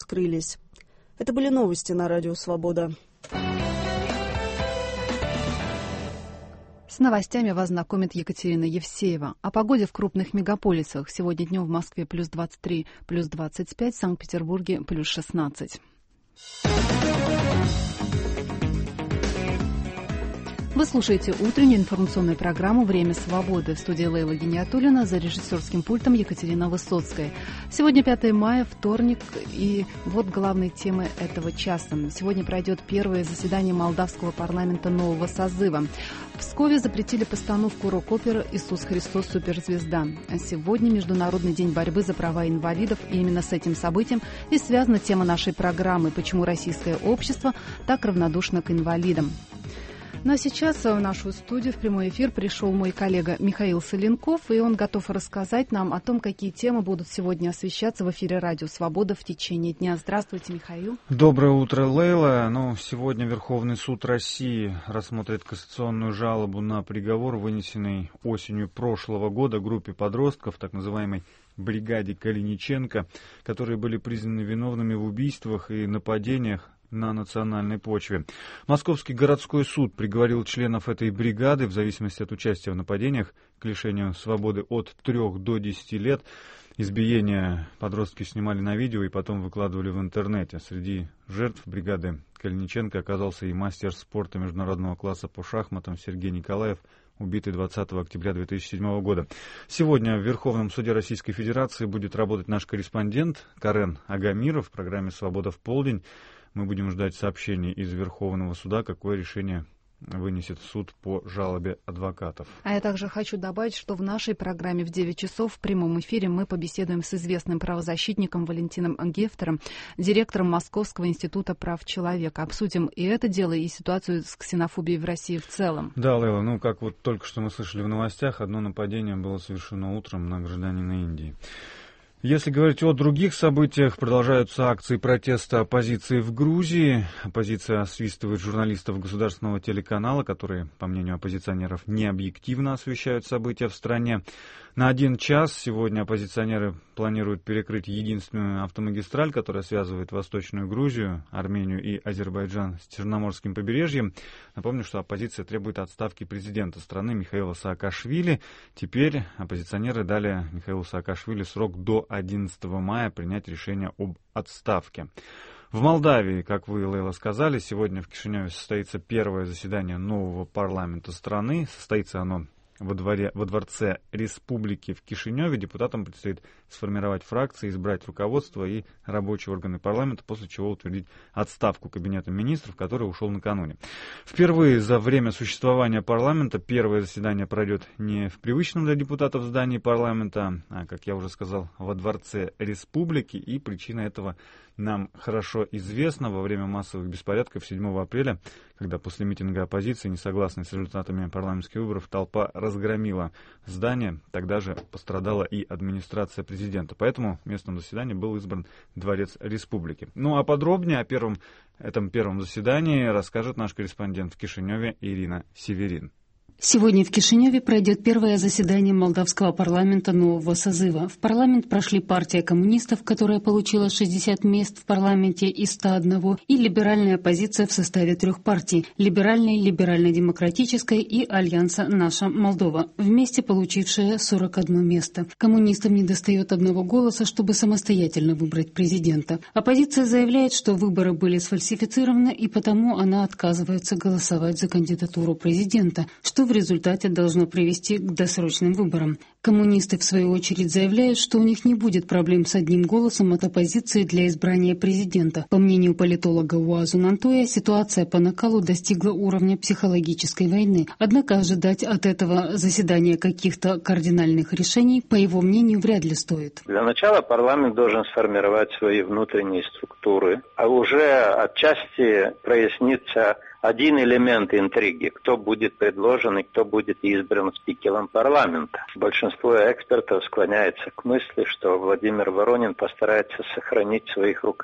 открылись. Это были новости на Радио Свобода. С новостями вас знакомит Екатерина Евсеева. О погоде в крупных мегаполисах. Сегодня днем в Москве плюс 23, плюс 25, в Санкт-Петербурге плюс 16. Вы слушаете утреннюю информационную программу «Время свободы». В студии Лейла Гиниатуллина, за режиссерским пультом Екатерина Высоцкая. Сегодня 5 мая, вторник, и вот главные темы этого часа. Сегодня пройдет первое заседание Молдавского парламента нового созыва. В Пскове запретили постановку рок-оперы «Иисус Христос. Суперзвезда». Сегодня Международный день борьбы за права инвалидов, и именно с этим событием и связана тема нашей программы «Почему российское общество так равнодушно к инвалидам». Ну а сейчас в нашу студию в прямой эфир пришел мой коллега Михаил Соленков, и он готов рассказать нам о том, какие темы будут сегодня освещаться в эфире Радио Свобода в течение дня. Здравствуйте, Михаил. Доброе утро, Лейла. Сегодня Верховный суд России рассмотрит кассационную жалобу на приговор, вынесенный осенью прошлого года группе подростков, так называемой бригаде Калиниченко, которые были признаны виновными в убийствах и нападениях на национальной почве. Московский городской суд приговорил членов этой бригады, в зависимости от участия в нападениях, к лишению свободы от 3 до 10 лет. Избиения подростки снимали на видео и потом выкладывали в интернете. Среди жертв бригады Калиниченко оказался и мастер спорта международного класса по шахматам Сергей Николаев, убитый 20 октября 2007 года. Сегодня в Верховном суде Российской Федерации будет работать наш корреспондент Карен Агамиров в программе «Свобода в полдень». Мы будем ждать сообщений из Верховного суда, какое решение вынесет суд по жалобе адвокатов. А я также хочу добавить, что в нашей программе в 9 часов в прямом эфире мы побеседуем с известным правозащитником Валентином Гефтером, директором Московского института прав человека. Обсудим и это дело, и ситуацию с ксенофобией в России в целом. Да, Лейла, как вот только что мы слышали в новостях, одно нападение было совершено утром на гражданина Индии. Если говорить о других событиях, продолжаются акции протеста оппозиции в Грузии. Оппозиция освистывает журналистов государственного телеканала, которые, по мнению оппозиционеров, необъективно освещают события в стране. На 1 час сегодня оппозиционеры планируют перекрыть единственную автомагистраль, которая связывает Восточную Грузию, Армению и Азербайджан с Черноморским побережьем. Напомню, что оппозиция требует отставки президента страны Михаила Саакашвили. Теперь оппозиционеры дали Михаилу Саакашвили срок до 11 мая принять решение об отставке. В Молдавии, как вы, Лейла, сказали, сегодня в Кишиневе состоится первое заседание нового парламента страны. Состоится оно во Дворце Республики в Кишиневе. Депутатам предстоит сформировать фракции, избрать руководство и рабочие органы парламента, после чего утвердить отставку Кабинета министров, который ушел накануне. Впервые за время существования парламента первое заседание пройдет не в привычном для депутатов здании парламента, а, как я уже сказал, во Дворце Республики, и причина этого нам хорошо известна. Во время массовых беспорядков 7 апреля, когда после митинга оппозиции, несогласной с результатами парламентских выборов, толпа разгромила здание, тогда же пострадала и администрация президента. Поэтому местом заседания был избран Дворец Республики. А подробнее о этом первом заседании расскажет наш корреспондент в Кишиневе Ирина Северин. Сегодня в Кишиневе пройдет первое заседание Молдавского парламента нового созыва. В парламент прошли партия коммунистов, которая получила 60 мест в парламенте из 101, и либеральная оппозиция в составе 3 партий – либеральной, либерально-демократической и Альянса «Наша Молдова», вместе получившие 41 место. Коммунистам недостает 1 голоса, чтобы самостоятельно выбрать президента. Оппозиция заявляет, что выборы были сфальсифицированы, и потому она отказывается голосовать за кандидатуру президента, что в результате должно привести к досрочным выборам. Коммунисты, в свою очередь, заявляют, что у них не будет проблем с 1 голосом от оппозиции для избрания президента. По мнению политолога Уазу Нантоя, ситуация по накалу достигла уровня психологической войны. Однако ожидать от этого заседания каких-то кардинальных решений, по его мнению, вряд ли стоит. Для начала парламент должен сформировать свои внутренние структуры, а уже отчасти прояснится один элемент интриги, кто будет предложен и кто будет избран спикером парламента. Большинство экспертов склоняется к мысли, что Владимир Воронин постарается сохранить в своих руках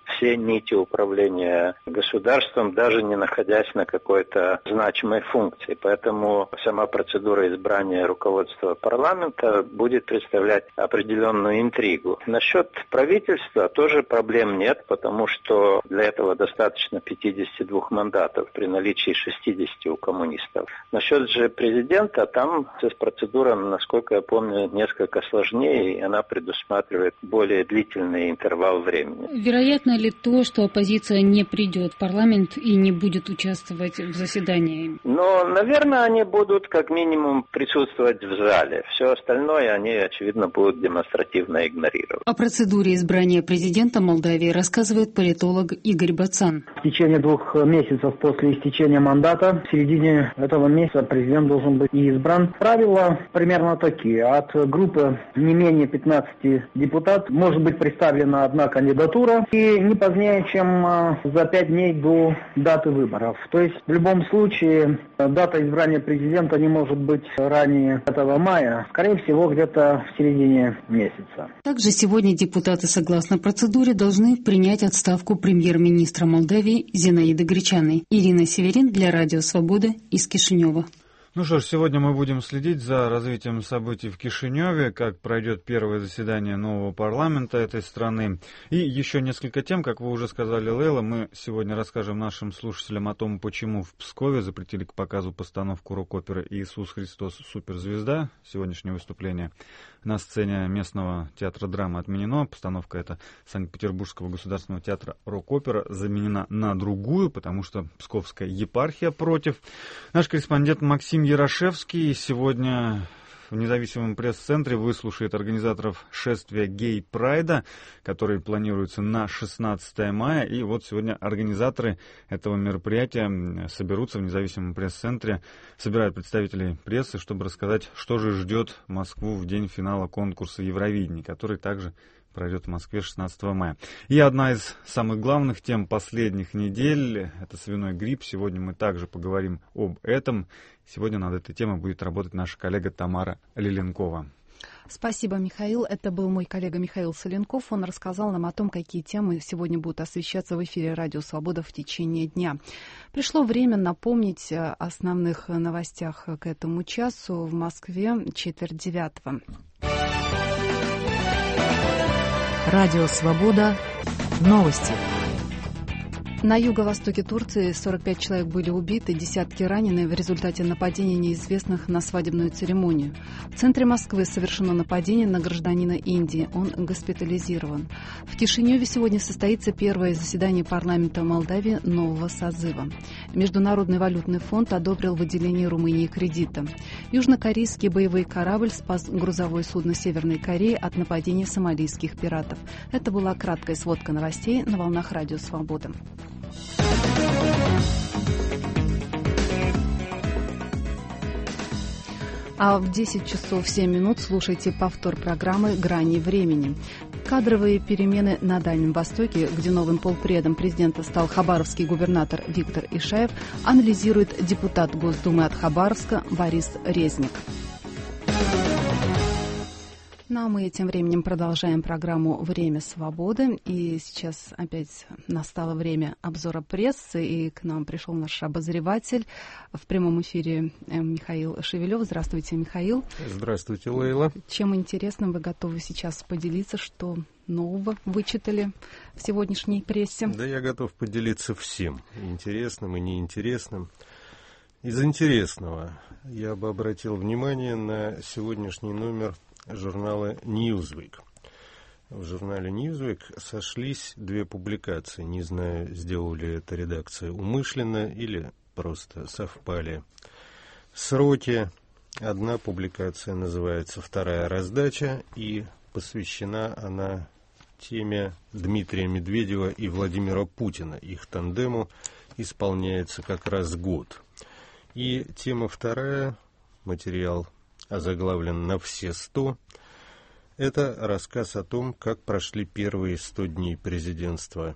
все нити управления государством, даже не находясь на какой-то значимой функции. Поэтому сама процедура избрания руководства парламента будет представлять определенную интригу. Насчет правительства тоже проблем нет, потому что для этого достаточно 52 мандатов при наличии 60 у коммунистов. Насчет же президента, там процедура, насколько я помню, несколько сложнее, и она предусматривает более длительный интервал времени. Вероятно ли то, что оппозиция не придет в парламент и не будет участвовать в заседании? Но, наверное, они будут как минимум присутствовать в зале. Все остальное они, очевидно, будут демонстративно игнорировать. О процедуре избрания президента Молдавии рассказывает политолог Игорь Бацан. В течение 2 месяцев после истечения мандата, в середине этого месяца президент должен быть избран. Правила примерно такие. От группы не менее 15 депутатов может быть представлена одна кандидатура и не позднее, чем за 5 дней до даты выборов. То есть в любом случае дата избрания президента не может быть ранее 5 мая, скорее всего где-то в середине месяца. Также сегодня депутаты, согласно процедуре, должны принять отставку премьер-министра Молдавии Зинаиды Гречаной. Ирина Северин для Радио Свобода из Кишинева. Ну что ж, сегодня мы будем следить за развитием событий в Кишиневе, как пройдет первое заседание нового парламента этой страны. И еще несколько тем, как вы уже сказали, Лейла, мы сегодня расскажем нашим слушателям о том, почему в Пскове запретили к показу постановку рок-оперы «Иисус Христос. Суперзвезда». Сегодняшнее выступление на сцене местного театра драмы отменено. Постановка эта Санкт-Петербургского государственного театра рок-опера заменена на другую, потому что Псковская епархия против. Наш корреспондент Максим Ярошевский сегодня в независимом пресс-центре выслушает организаторов шествия гей-прайда, который планируется на 16 мая. И вот сегодня организаторы этого мероприятия соберутся в независимом пресс-центре, собирают представителей прессы, чтобы рассказать, что же ждет Москву в день финала конкурса Евровидения, который также пройдет в Москве 16 мая. И одна из самых главных тем последних недель – это свиной грипп. Сегодня мы также поговорим об этом. Сегодня над этой темой будет работать наша коллега Тамара Лиленкова. Спасибо, Михаил. Это был мой коллега Михаил Соленков. Он рассказал нам о том, какие темы сегодня будут освещаться в эфире «Радио Свобода» в течение дня. Пришло время напомнить о основных новостях к этому часу. В Москве 8:45. Радио «Свобода». Новости. На юго-востоке Турции 45 человек были убиты, десятки ранены в результате нападения неизвестных на свадебную церемонию. В центре Москвы совершено нападение на гражданина Индии. Он госпитализирован. В Кишиневе сегодня состоится первое заседание парламента Молдавии нового созыва. Международный валютный фонд одобрил выделение Румынии кредита. Южнокорейский боевой корабль спас грузовое судно Северной Кореи от нападения сомалийских пиратов. Это была краткая сводка новостей на волнах Радио Свобода. А в 10 часов 7 минут слушайте повтор программы «Грани времени». Кадровые перемены на Дальнем Востоке, где новым полпредом президента стал хабаровский губернатор Виктор Ишаев, анализирует депутат Госдумы от Хабаровска Борис Резник. Ну, а мы тем временем продолжаем программу «Время свободы». И сейчас опять настало время обзора прессы, и к нам пришел наш обозреватель в прямом эфире Михаил Шевелев. Здравствуйте, Михаил. Здравствуйте, Лейла. Чем интересным вы готовы сейчас поделиться, что нового вычитали в сегодняшней прессе? Да, я готов поделиться всем, интересным и неинтересным. Из интересного я бы обратил внимание на сегодняшний номер журнала Newsweek. В журнале Newsweek сошлись две публикации. Не знаю, сделали это редакция умышленно или просто совпали сроки. Одна публикация называется «Вторая раздача», и посвящена она теме Дмитрия Медведева и Владимира Путина. Их тандему исполняется как раз год. И тема вторая, материал озаглавлен «На все 100». Это рассказ о том, как прошли первые 100 дней президента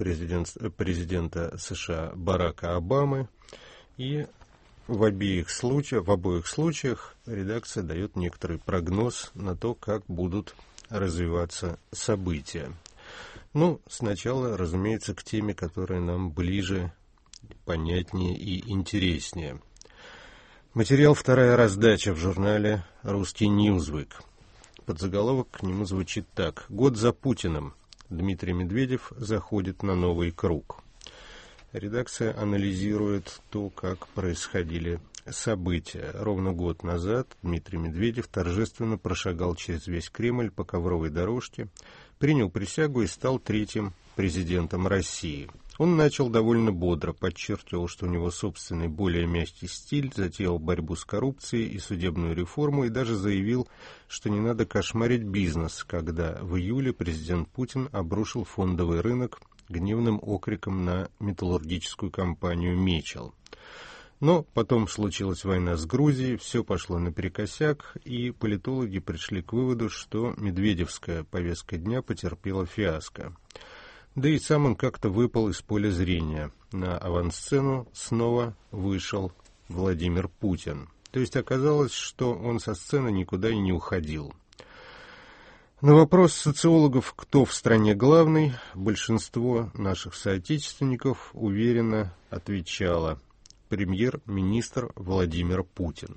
США Барака Обамы. И в обоих случаях редакция дает некоторый прогноз на то, как будут развиваться события. Ну, сначала, разумеется, к теме, которая нам ближе, понятнее и интереснее. Материал «Вторая раздача» в журнале «Русский Ньюзвик». Подзаголовок к нему звучит так: «Год за Путиным. Дмитрий Медведев заходит на новый круг». Редакция анализирует то, как происходили события. Ровно год назад Дмитрий Медведев торжественно прошагал через весь Кремль по ковровой дорожке, принял присягу и стал третьим президентом России. Он начал довольно бодро, подчеркивал, что у него собственный более мягкий стиль, затеял борьбу с коррупцией и судебную реформу и даже заявил, что не надо кошмарить бизнес, когда в июле президент Путин обрушил фондовый рынок гневным окриком на металлургическую компанию «Мечел». Но потом случилась война с Грузией, все пошло наперекосяк, и политологи пришли к выводу, что медведевская повестка дня потерпела фиаско. Да и сам он как-то выпал из поля зрения. На авансцену снова вышел Владимир Путин. То есть оказалось, что он со сцены никуда и не уходил. На вопрос социологов, кто в стране главный, большинство наших соотечественников уверенно отвечало: премьер-министр Владимир Путин.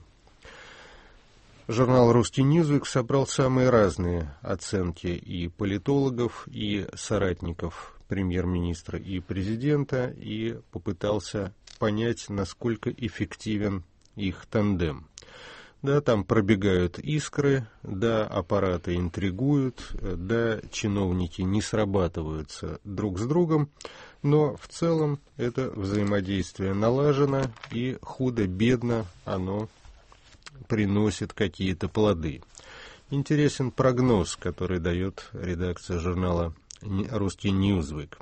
Журнал «Русский Ньюзвик» собрал самые разные оценки и политологов, и соратников премьер-министра и президента, и попытался понять, насколько эффективен их тандем. Да, там пробегают искры, да, аппараты интригуют, да, чиновники не срабатываются друг с другом, но в целом это взаимодействие налажено, и худо-бедно оно приносит какие-то плоды. Интересен прогноз, который дает редакция журнала «Русский Ньюзвик».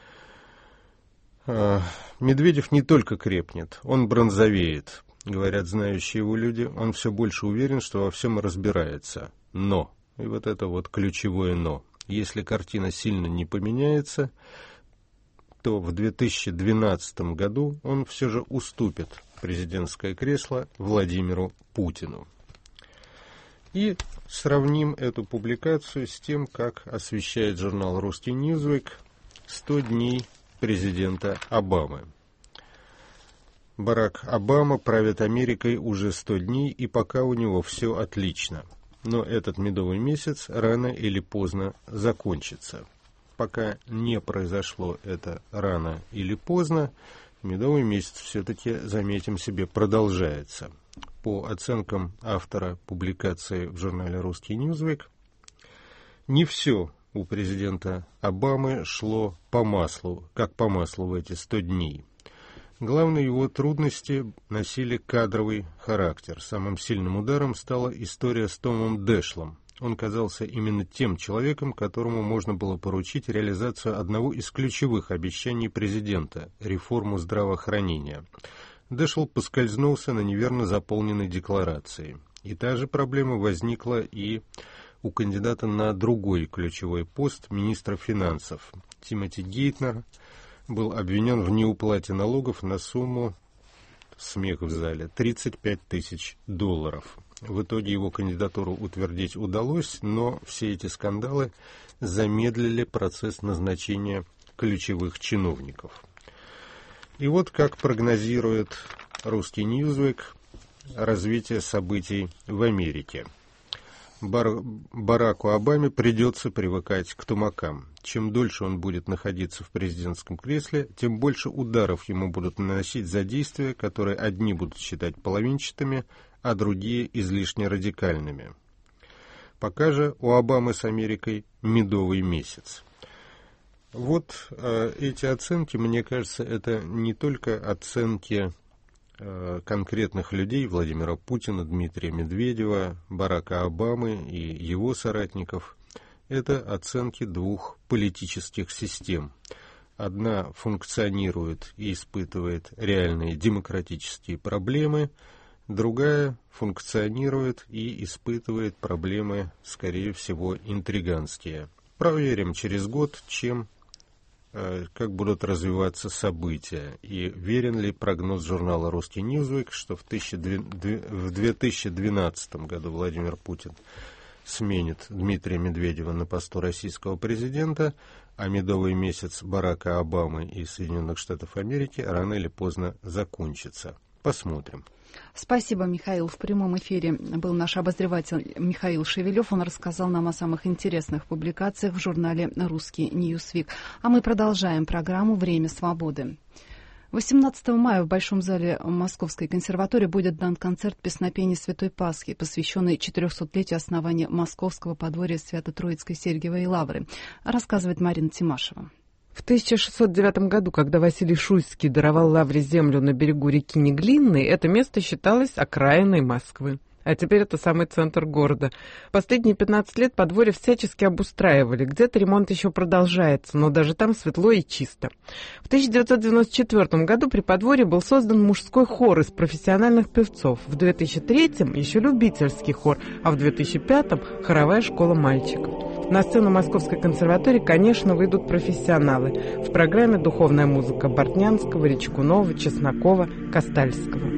Медведев не только крепнет, он бронзовеет. Говорят знающие его люди, он все больше уверен, что во всем разбирается. Но, и вот это вот ключевое «но», если картина сильно не поменяется, то в 2012 году он все же уступит президентское кресло Владимиру Путину. И сравним эту публикацию с тем, как освещает журнал «Русский Ньюзвик» 100 дней президента Обамы. Барак Обама правит Америкой уже 100 дней, и пока у него все отлично. Но этот медовый месяц рано или поздно закончится. Пока не произошло это рано или поздно, медовый месяц все-таки, заметим себе, продолжается. По оценкам автора публикации в журнале «Русский Ньюзвик», не все у президента Обамы шло по маслу, как по маслу в эти 100 дней. Главные его трудности носили кадровый характер. Самым сильным ударом стала история с Томом Дэшлом. Он казался именно тем человеком, которому можно было поручить реализацию одного из ключевых обещаний президента – реформу здравоохранения. Дэшл поскользнулся на неверно заполненной декларации. И та же проблема возникла и у кандидата на другой ключевой пост министра финансов. Тимоти Гейтнер был обвинен в неуплате налогов на сумму, смех в зале, $35 тысяч. В итоге его кандидатуру утвердить удалось, но все эти скандалы замедлили процесс назначения ключевых чиновников. И вот как прогнозирует «Русский Ньюзвик» развитие событий в Америке. Бараку Обаме придется привыкать к тумакам. Чем дольше он будет находиться в президентском кресле, тем больше ударов ему будут наносить за действия, которые одни будут считать половинчатыми, а другие излишне радикальными. Пока же у Обамы с Америкой медовый месяц. Вот эти оценки, мне кажется, это не только оценки конкретных людей: Владимира Путина, Дмитрия Медведева, Барака Обамы и его соратников. Это оценки двух политических систем. Одна функционирует и испытывает реальные демократические проблемы, другая функционирует и испытывает проблемы, скорее всего, интриганские. Проверим через год, как будут развиваться события, и верен ли прогноз журнала «Русский Ньюзвик», что в 2012 году Владимир Путин сменит Дмитрия Медведева на посту российского президента, а медовый месяц Барака Обамы и Соединенных Штатов Америки рано или поздно закончится. Посмотрим. Спасибо, Михаил. В прямом эфире был наш обозреватель Михаил Шевелев. Он рассказал нам о самых интересных публикациях в журнале «Русский Ньюсвик». А мы продолжаем программу «Время свободы». 18 мая в Большом зале Московской консерватории будет дан концерт песнопения Святой Пасхи, посвященный 400-летию основания Московского подворья Свято-Троицкой Сергиевой Лавры, рассказывает Марина Тимашева. В 1609 году, когда Василий Шуйский даровал Лавре землю на берегу реки Неглинной, это место считалось окраиной Москвы. А теперь это самый центр города. Последние 15 лет подворье всячески обустраивали. Где-то ремонт еще продолжается, но даже там светло и чисто. В 1994 году при подворье был создан мужской хор из профессиональных певцов. В 2003-м еще любительский хор, а в 2005-м хоровая школа мальчиков. На сцену Московской консерватории, конечно, выйдут профессионалы. В программе духовная музыка Бортнянского, Речкунова, Чеснокова, Костальского.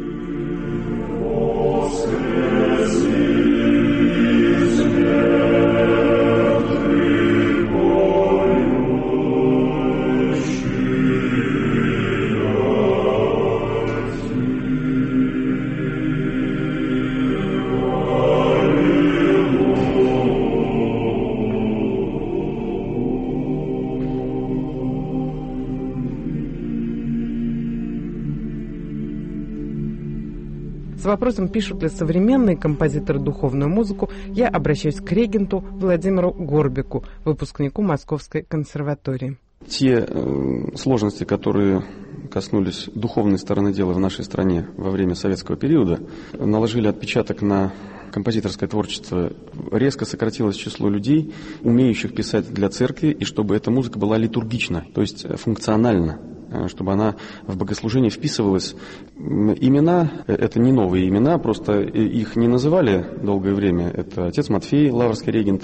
С вопросом, пишут ли современные композиторы духовную музыку, я обращаюсь к регенту Владимиру Горбику, выпускнику Московской консерватории. Те сложности, которые коснулись духовной стороны дела в нашей стране во время советского периода, наложили отпечаток на композиторское творчество. Резко сократилось число людей, умеющих писать для церкви, и чтобы эта музыка была литургична, то есть функциональна, чтобы она в богослужение вписывалась. Имена – это не новые имена, просто их не называли долгое время. Это отец Матфей, лаврский регент,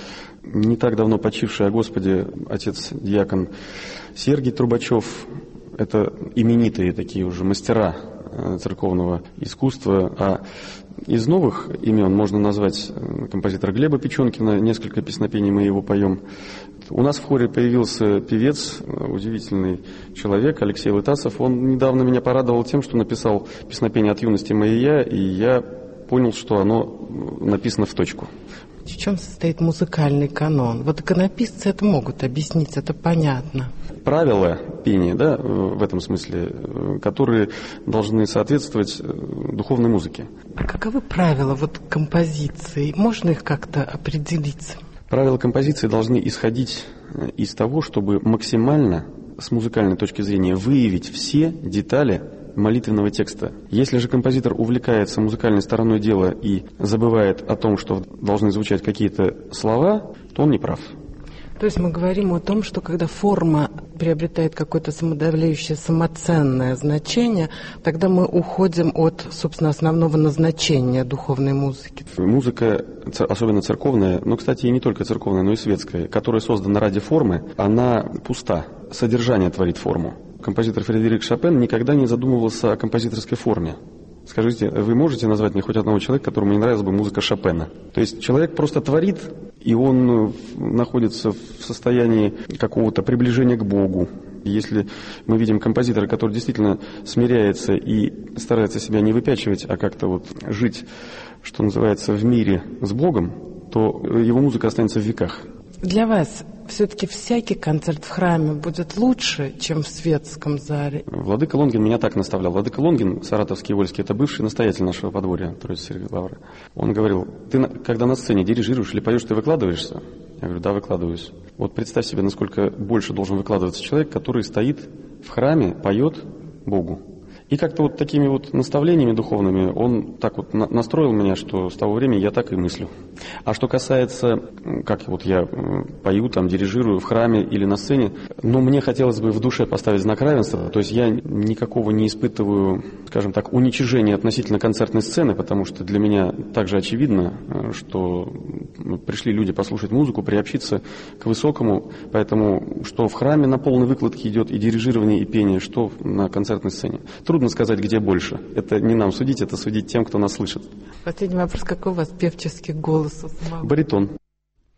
не так давно почивший о Господе отец-диакон Сергий Трубачев. Это именитые такие уже мастера церковного искусства. А из новых имен можно назвать композитора Глеба Печенкина, несколько песнопений мы его поем. У нас в хоре появился певец, удивительный человек, Алексей Лытасов. Он недавно меня порадовал тем, что написал песнопение «От юности моей я», и я понял, что оно написано в точку. В чем состоит музыкальный канон? Вот иконописцы это могут объяснить, это понятно. Правила пения, да, в этом смысле, которые должны соответствовать духовной музыке. А каковы правила композиции? Можно их как-то определить? Правила композиции должны исходить из того, чтобы максимально с музыкальной точки зрения выявить все детали молитвенного текста. Если же композитор увлекается музыкальной стороной дела и забывает о том, что должны звучать какие-то слова, то он не прав. То есть мы говорим о том, что когда форма приобретает какое-то самодавляющее, самоценное значение, тогда мы уходим от, собственно, основного назначения духовной музыки. Музыка, особенно церковная, но, кстати, и не только церковная, но и светская, которая создана ради формы, она пуста. Содержание творит форму. Композитор Фредерик Шопен никогда не задумывался о композиторской форме. Скажите, вы можете назвать мне хоть одного человека, которому не нравилась бы музыка Шопена? То есть человек просто творит, и он находится в состоянии какого-то приближения к Богу. Если мы видим композитора, который действительно смиряется и старается себя не выпячивать, а как-то жить, что называется, в мире с Богом, то его музыка останется в веках. Для вас все-таки всякий концерт в храме будет лучше, чем в светском зале? Владыка Лонгин меня так наставлял. Владыка Лонгин, саратовский и вольский, это бывший настоятель нашего подворья, Троицы Сергиевой Лавры. Он говорил: ты когда на сцене дирижируешь или поешь, ты выкладываешься? Я говорю: да, выкладываюсь. Вот представь себе, насколько больше должен выкладываться человек, который стоит в храме, поет Богу. И как-то такими наставлениями духовными он так настроил меня, что с того времени я так и мыслю. А что касается, как я пою, дирижирую в храме или на сцене, мне хотелось бы в душе поставить знак равенства. То есть я никакого не испытываю, скажем так, уничижения относительно концертной сцены, потому что для меня также очевидно, что пришли люди послушать музыку, приобщиться к высокому, поэтому что в храме на полной выкладке идет и дирижирование, и пение, что на концертной сцене. Трудно сказать, где больше. Это не нам судить, это судить тем, кто нас слышит. Последний вопрос. Какой у вас певческий голос? Баритон.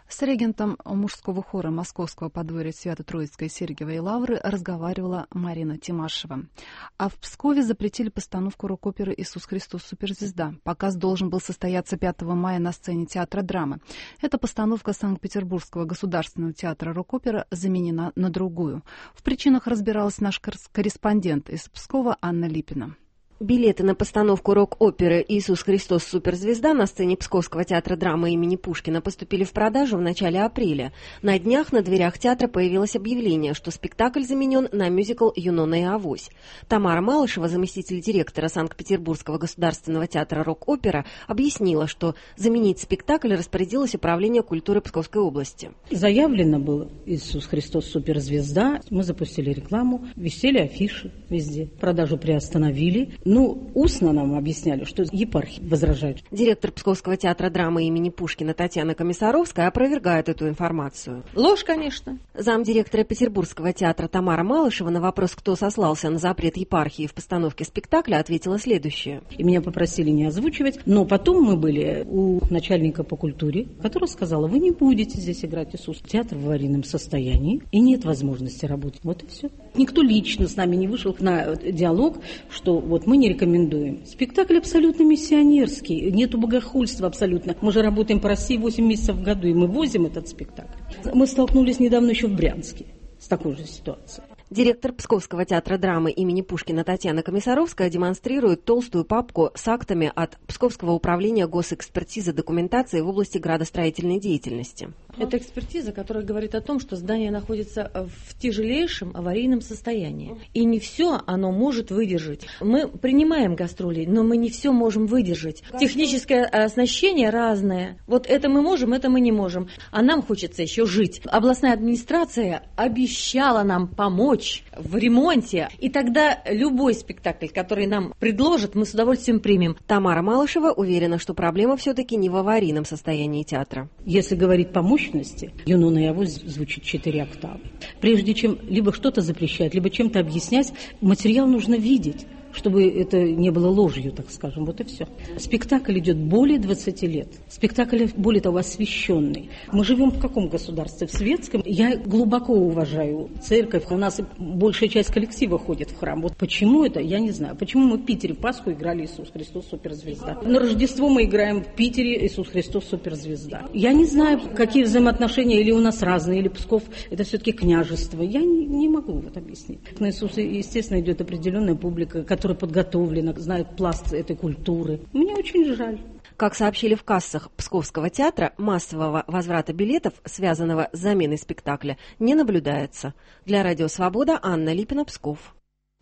С регентом мужского хора Московского подворья Свято-Троицкой Сергиевой Лавры разговаривала Марина Тимашева. А в Пскове запретили постановку рок-оперы «Иисус Христос. Суперзвезда». Показ должен был состояться 5 мая на сцене Театра драмы. Эта постановка Санкт-Петербургского государственного театра рок-опера заменена на другую. В причинах разбиралась наш корреспондент из Пскова Анна Липина. Билеты на постановку рок-оперы «Иисус Христос. Суперзвезда» на сцене Псковского театра драмы имени Пушкина поступили в продажу в начале апреля. На днях на дверях театра появилось объявление, что спектакль заменен на мюзикл «Юнона и Авось». Тамара Малышева, заместитель директора Санкт-Петербургского государственного театра рок-опера, объяснила, что заменить спектакль распорядилось Управление культуры Псковской области. Заявлено было «Иисус Христос. Суперзвезда». Мы запустили рекламу, висели афиши везде. Продажу приостановили. Устно нам объясняли, что епархи возражают. Директор Псковского театра драмы имени Пушкина Татьяна Комиссаровская опровергает эту информацию. Ложь, конечно. Замдиректора Петербургского театра Тамара Малышева на вопрос, кто сослался на запрет епархии в постановке спектакля, ответила следующее. И меня попросили не озвучивать, но потом мы были у начальника по культуре, который сказала: вы не будете здесь играть Иисус. Театр в аварийном состоянии, и нет возможности работать. Вот и все. Никто лично с нами не вышел на диалог, что вот мы не рекомендуем. Спектакль абсолютно миссионерский, нету богохульства абсолютно. Мы же работаем по России 8 месяцев в году, и мы возим этот спектакль. Мы столкнулись недавно еще в Брянске с такой же ситуацией. Директор Псковского театра драмы имени Пушкина Татьяна Комиссаровская демонстрирует толстую папку с актами от Псковского управления госэкспертизы документации в области градостроительной деятельности. Это экспертиза, которая говорит о том, что здание находится в тяжелейшем аварийном состоянии. И не все оно может выдержать. Мы принимаем гастроли, но мы не все можем выдержать. Техническое оснащение разное. Вот это мы можем, это мы не можем. А нам хочется еще жить. Областная администрация обещала нам помочь в ремонте. И тогда любой спектакль, который нам предложат, мы с удовольствием примем. Тамара Малышева уверена, что проблема все-таки не в аварийном состоянии театра. Если говорить по мощности, «Юнона и Авось» звучит 4 октавы. Прежде чем либо что-то запрещать, либо чем-то объяснять, материал нужно видеть, чтобы это не было ложью, так скажем. Вот и все. Спектакль идет более 20 лет. Спектакль, более того, освященный. Мы живем в каком государстве? В светском. Я глубоко уважаю церковь. У нас большая часть коллектива ходит в храм. Вот почему это, я не знаю. Почему мы в Питере в Пасху играли «Иисус Христос. Суперзвезда». На Рождество мы играем в Питере «Иисус Христос. Суперзвезда». Я не знаю, какие взаимоотношения, или у нас разные, или Псков – это все-таки княжество. Я не могу вот объяснить. На Иисуса, естественно, идет определенная публика, которая подготовлена, знает пласт этой культуры. Мне очень жаль. Как сообщили в кассах Псковского театра, массового возврата билетов, связанного с заменой спектакля, не наблюдается. Для Радио Свобода Анна Липина, Псков.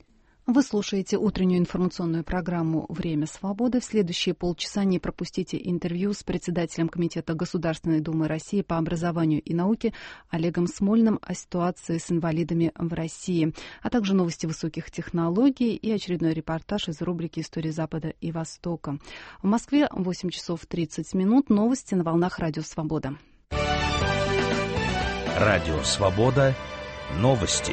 Вы слушаете утреннюю информационную программу «Время свободы». В следующие полчаса не пропустите интервью с председателем Комитета Государственной Думы России по образованию и науке Олегом Смольным о ситуации с инвалидами в России, а также новости высоких технологий и очередной репортаж из рубрики «История Запада и Востока». В Москве 8 часов 30 минут. Новости на волнах Радио Свобода. Радио Свобода. Новости.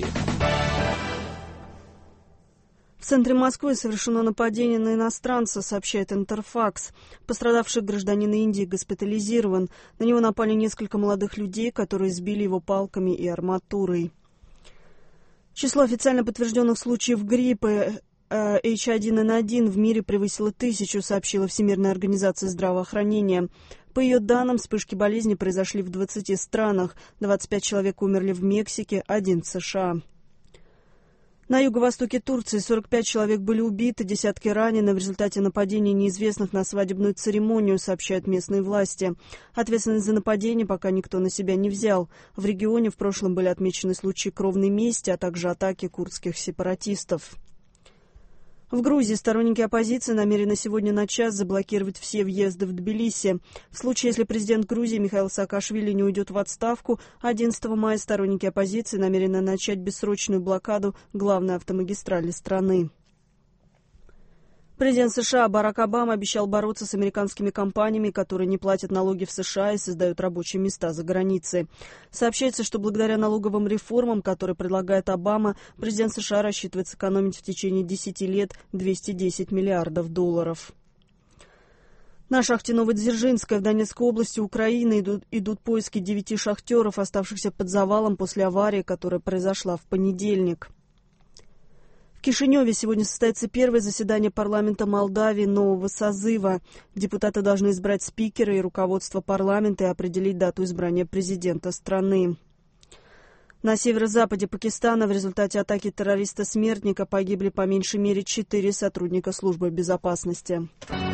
В центре Москвы совершено нападение на иностранца, сообщает Интерфакс. Пострадавший гражданин Индии госпитализирован. На него напали несколько молодых людей, которые сбили его палками и арматурой. Число официально подтвержденных случаев гриппа H1N1 в мире превысило 1000, сообщила Всемирная организация здравоохранения. По ее данным, вспышки болезни произошли в 20 странах. 25 человек умерли в Мексике, 1 в США. На юго-востоке Турции 45 человек были убиты, десятки ранены в результате нападения неизвестных на свадебную церемонию, сообщают местные власти. Ответственность за нападение пока никто на себя не взял. В регионе в прошлом были отмечены случаи кровной мести, а также атаки курдских сепаратистов. В Грузии сторонники оппозиции намерены сегодня на час заблокировать все въезды в Тбилиси. В случае, если президент Грузии Михаил Саакашвили не уйдет в отставку, 11 мая сторонники оппозиции намерены начать бессрочную блокаду главной автомагистрали страны. Президент США Барак Обама обещал бороться с американскими компаниями, которые не платят налоги в США и создают рабочие места за границей. Сообщается, что благодаря налоговым реформам, которые предлагает Обама, президент США рассчитывает сэкономить в течение 10 лет $210 миллиардов. На шахте Новодзержинская в Донецкой области Украины идут поиски 9 шахтеров, оставшихся под завалом после аварии, которая произошла в понедельник. В Кишиневе сегодня состоится первое заседание парламента Молдавии нового созыва. Депутаты должны избрать спикера и руководство парламента и определить дату избрания президента страны. На северо-западе Пакистана в результате атаки террориста-смертника погибли по меньшей мере 4 сотрудника службы безопасности.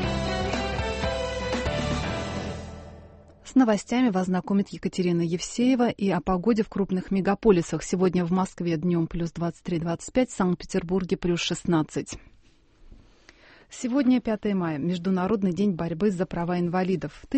С новостями вас знакомит Екатерина Евсеева. И о погоде в крупных мегаполисах. Сегодня в Москве днем плюс 23-25, в Санкт-Петербурге плюс 16. Сегодня 5 мая, Международный день борьбы за права инвалидов. В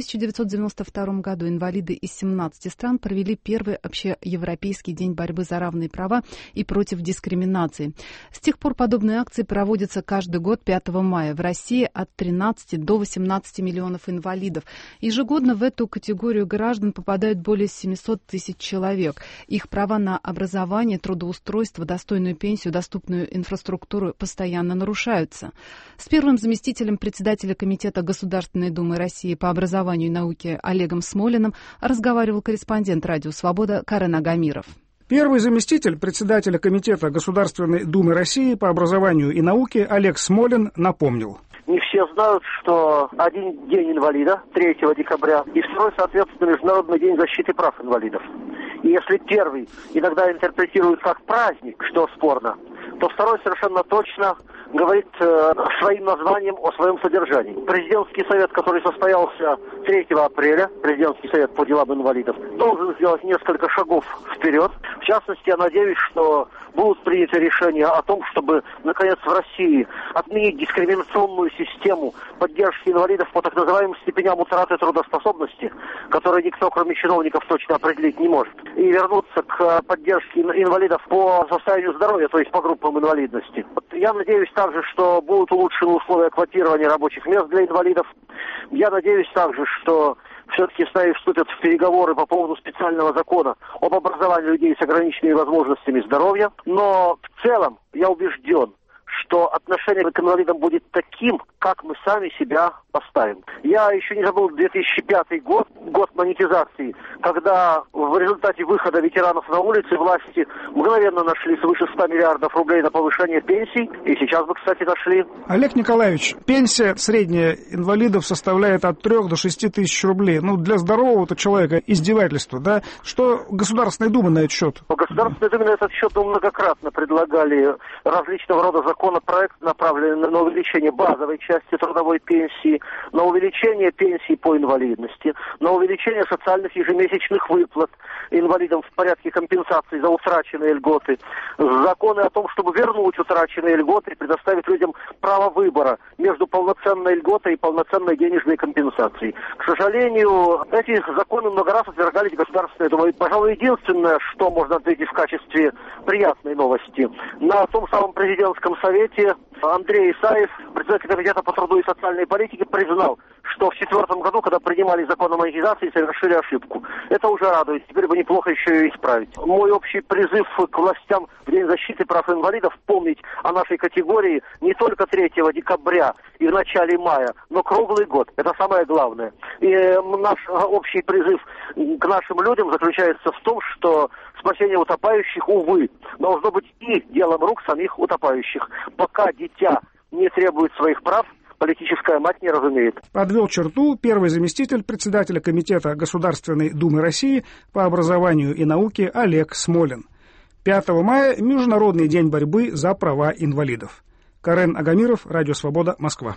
1992 году инвалиды из 17 стран провели первый общеевропейский день борьбы за равные права и против дискриминации. С тех пор подобные акции проводятся каждый год 5 мая. В России от 13 до 18 миллионов инвалидов. Ежегодно в эту категорию граждан попадают более 700 тысяч человек. Их права на образование, трудоустройство, достойную пенсию, доступную инфраструктуру постоянно нарушаются. С первым заместителем председателя Комитета Государственной Думы России по образованию и науке Олегом Смолиным разговаривал корреспондент «Радио Свобода» Карен Агамиров. Первый заместитель председателя Комитета Государственной Думы России по образованию и науке Олег Смолин напомнил. Не все знают, что один день инвалида, 3 декабря, и второй, соответственно, Международный день защиты прав инвалидов. И если первый иногда интерпретируют как праздник, что спорно, то второй совершенно точно говорит своим названием о своем содержании. Президентский совет, который состоялся 3 апреля, президентский совет по делам инвалидов, должен сделать несколько шагов вперед. В частности, я надеюсь, что будут приняты решения о том, чтобы, наконец, в России отменить дискриминационную систему поддержки инвалидов по так называемым степеням утраты трудоспособности, которые никто, кроме чиновников, точно определить не может, и вернуться к поддержке инвалидов по состоянию здоровья, то есть по группам инвалидности. Я надеюсь также, что будут улучшены условия квотирования рабочих мест для инвалидов. Я надеюсь также, что все-таки с нами вступят в переговоры по поводу специального закона об образовании людей с ограниченными возможностями здоровья. Но в целом я убежден, что отношение к инвалидам будет таким, как мы сами себя поставим. Я еще не забыл 2005 год, год монетизации, когда в результате выхода ветеранов на улицы власти мгновенно нашли свыше 100 миллиардов рублей на повышение пенсий, и сейчас бы, кстати, нашли. Олег Николаевич, пенсия средняя инвалидов составляет от 3 до 6 тысяч рублей. Ну, для здорового-то человека издевательство, да? Что Государственная Дума на этот счет? Государственная Дума на этот счет многократно предлагали различного рода законопроект, направленный на увеличение базовой части трудовой пенсии, на увеличение пенсий по инвалидности, на увеличение социальных ежемесячных выплат инвалидам в порядке компенсации за утраченные льготы, законы о том, чтобы вернуть утраченные льготы и предоставить людям право выбора между полноценной льготой и полноценной денежной компенсацией. К сожалению, эти законы много раз отвергались Государственной Думой. И, пожалуй, единственное, что можно ответить в качестве приятной новости, на том самом президентском совете Андрей Исаев, председатель Комитета по труду и социальной политике, признал, что в 2004 году, когда принимали закон о монетизации, совершили ошибку. Это уже радует. Теперь бы неплохо еще ее исправить. Мой общий призыв к властям в День защиты прав инвалидов помнить о нашей категории не только 3 декабря и в начале мая, но круглый год. Это самое главное. И наш общий призыв к нашим людям заключается в том, что спасение утопающих, увы, должно быть и делом рук самих утопающих. Пока дитя не требует своих прав, политическая мать не разумеет. Подвел черту первый заместитель председателя Комитета Государственной Думы России по образованию и науке Олег Смолин. 5 мая – Международный день борьбы за права инвалидов. Карен Агамиров, Радио Свобода, Москва.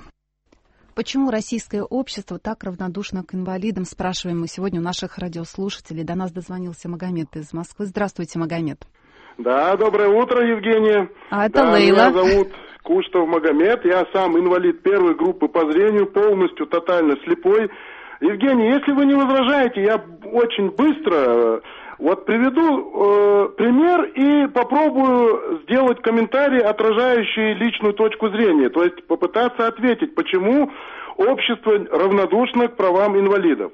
Почему российское общество так равнодушно к инвалидам, спрашиваем мы сегодня у наших радиослушателей. До нас дозвонился Магомед из Москвы. Здравствуйте, Магомед. Да, доброе утро, Евгения. Это Лейла. Меня зовут Куштов Магомед. Я сам инвалид первой группы по зрению, полностью, тотально слепой. Евгений, если вы не возражаете, я очень быстро приведу пример и попробую сделать комментарий, отражающий личную точку зрения. То есть попытаться ответить, почему общество равнодушно к правам инвалидов.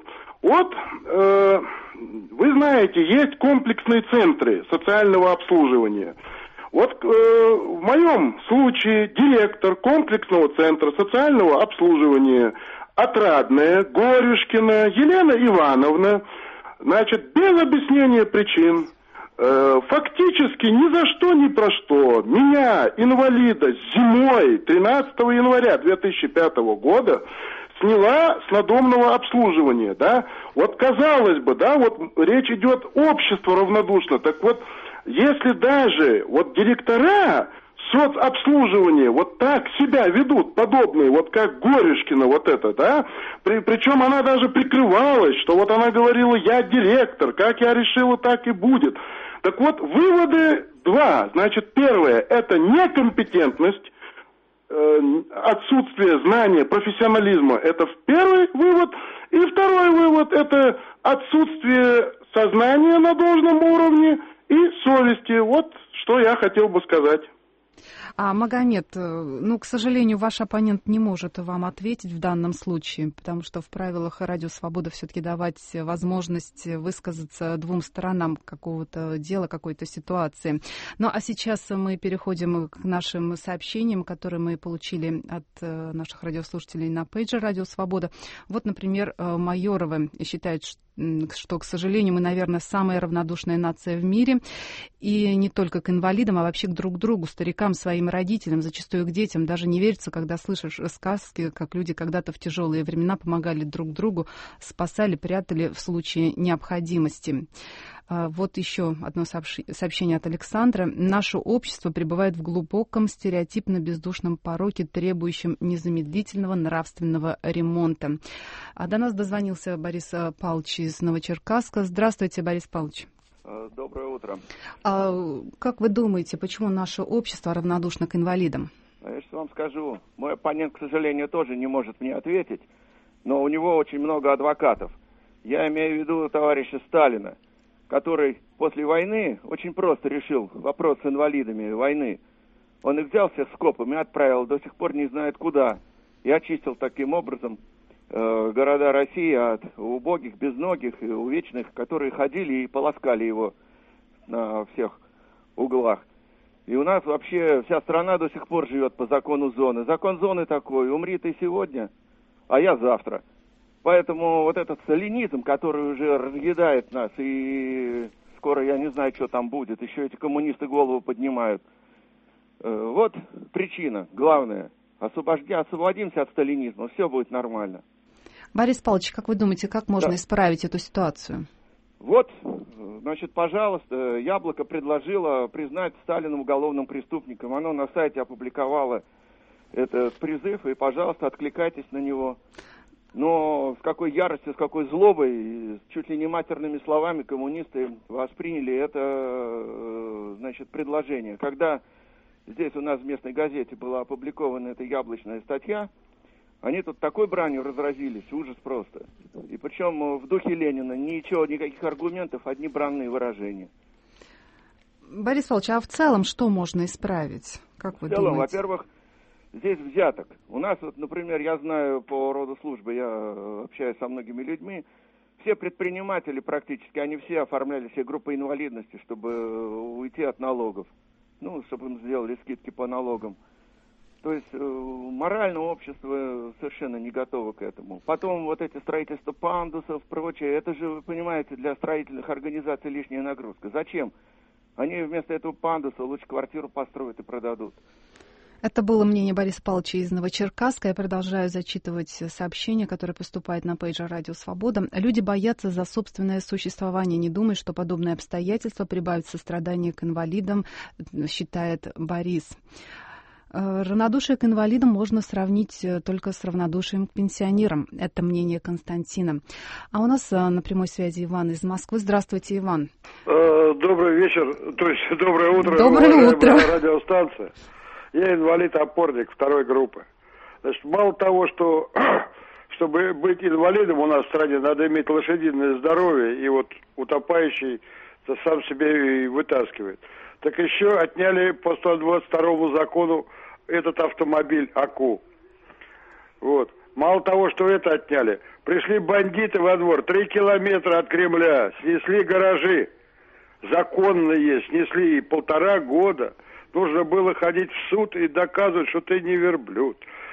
Вы знаете, есть комплексные центры социального обслуживания. В моем случае директор комплексного центра социального обслуживания Отрадная, Горюшкина, Елена Ивановна, значит, без объяснения причин, фактически ни за что, ни про что, меня, инвалида, зимой 13 января 2005 года сняла с надомного обслуживания, да, вот казалось бы, да, вот речь идет общество равнодушно, так вот, если даже вот директора соцобслуживания вот так себя ведут, подобные, вот как Горюшкина вот это, да, причем она даже прикрывалась, что вот она говорила, я директор, как я решила, так и будет. Так вот, выводы два, значит, первое, это некомпетентность, отсутствие знания, профессионализма, это первый вывод, и второй вывод, это отсутствие сознания на должном уровне и совести, вот что я хотел бы сказать. Магомед, ну, к сожалению, ваш оппонент не может вам ответить в данном случае, потому что в правилах Радио Свобода все-таки давать возможность высказаться двум сторонам какого-то дела, какой-то ситуации. Ну, а сейчас мы переходим к нашим сообщениям, которые мы получили от наших радиослушателей на пейдже Радио Свобода. Вот, например, Майорова считает, что, к сожалению, мы, наверное, самая равнодушная нация в мире, и не только к инвалидам, а вообще к друг другу, старикам, своим родителям, зачастую к детям. Даже не верится, когда слышишь сказки, как люди когда-то в тяжелые времена помогали друг другу, спасали, прятали в случае необходимости. Вот еще одно сообщение от Александра. Наше общество пребывает в глубоком стереотипно-бездушном пороке, требующем незамедлительного нравственного ремонта. До нас дозвонился Борис Павлович из Новочеркасска. Здравствуйте, Борис Павлович. Доброе утро. Как вы думаете, почему наше общество равнодушно к инвалидам? Я что вам скажу. Мой оппонент, к сожалению, тоже не может мне ответить, но у него очень много адвокатов. Я имею в виду товарища Сталина, который после войны очень просто решил вопрос с инвалидами войны. Он их взял всех скопом и отправил, до сих пор не знает куда. И очистил таким образом города России от убогих, безногих и увечных, которые ходили и полоскали его на всех углах. И у нас вообще вся страна до сих пор живет по закону зоны. Закон зоны такой: умри ты сегодня, а я завтра. Поэтому вот этот сталинизм, который уже разъедает нас, и скоро я не знаю, что там будет, еще эти коммунисты голову поднимают. Вот причина главная. Освободимся от сталинизма, все будет нормально. Борис Павлович, как вы думаете, как можно исправить эту ситуацию? Вот, значит, пожалуйста, Яблоко предложило признать Сталина уголовным преступником. Оно на сайте опубликовало этот призыв, и, пожалуйста, откликайтесь на него. Но с какой яростью, с какой злобой, чуть ли не матерными словами коммунисты восприняли это, значит, предложение. Когда здесь у нас в местной газете была опубликована эта яблочная статья, они тут такой бранью разразились, ужас просто. И причем в духе Ленина ничего, никаких аргументов, одни бранные выражения. Борис Павлович, а в целом что можно исправить? Как вы думаете? В целом, во-первых, здесь взяток. У нас, вот, например, я знаю по роду службы, я общаюсь со многими людьми, все предприниматели практически, они все оформляли себе группы инвалидности, чтобы уйти от налогов. Ну, чтобы им сделали скидки по налогам. То есть морально общество совершенно не готово к этому. Потом вот эти строительства пандусов, прочее, это же, вы понимаете, для строительных организаций лишняя нагрузка. Зачем? Они вместо этого пандуса лучше квартиру построят и продадут. Это было мнение Бориса Павловича из Новочеркасска. Я продолжаю зачитывать сообщения, которые поступают на пейдже Радио Свобода. Люди боятся за собственное существование, не думая, что подобные обстоятельства прибавят сострадание к инвалидам, считает Борис. Равнодушие к инвалидам можно сравнить только с равнодушием к пенсионерам. Это мнение Константина. А у нас на прямой связи Иван из Москвы. Здравствуйте, Иван. Добрый вечер, то есть доброе утро. Доброе утро. Радиостанция. Я инвалид-опорник второй группы. Значит, мало того, что чтобы быть инвалидом у нас в стране, надо иметь лошадиное здоровье, и вот утопающий сам себе и вытаскивает. Так еще отняли по 122 закону этот автомобиль АКУ. Вот. Мало того, что это отняли, пришли бандиты во двор, 3 километра от Кремля, снесли гаражи, законные, снесли, и 1,5 года нужно было ходить в суд и доказывать, что ты не верблюд,